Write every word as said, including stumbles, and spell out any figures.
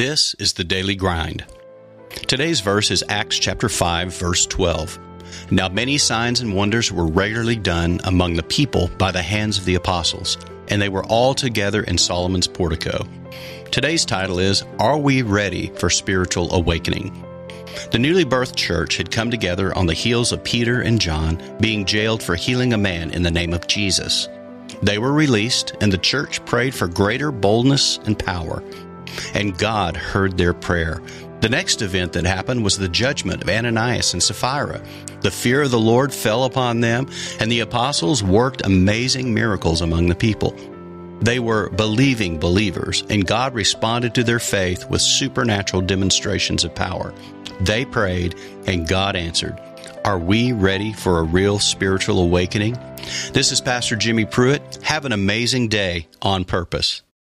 This is the Daily Grind. Today's verse is Acts chapter five, verse twelve. Now many signs and wonders were regularly done among the people by the hands of the apostles, and they were all together in Solomon's portico. Today's title is, Are We Ready for Spiritual Awakening? The newly birthed church had come together on the heels of Peter and John being jailed for healing a man in the name of Jesus. They were released, and the church prayed for greater boldness and power. And God heard their prayer. The next event that happened was the judgment of Ananias and Sapphira. The fear of the Lord fell upon them, and the apostles worked amazing miracles among the people. They were believing believers, and God responded to their faith with supernatural demonstrations of power. They prayed, and God answered. Are we ready for a real spiritual awakening? This is Pastor Jimmy Pruitt. Have an amazing day on purpose.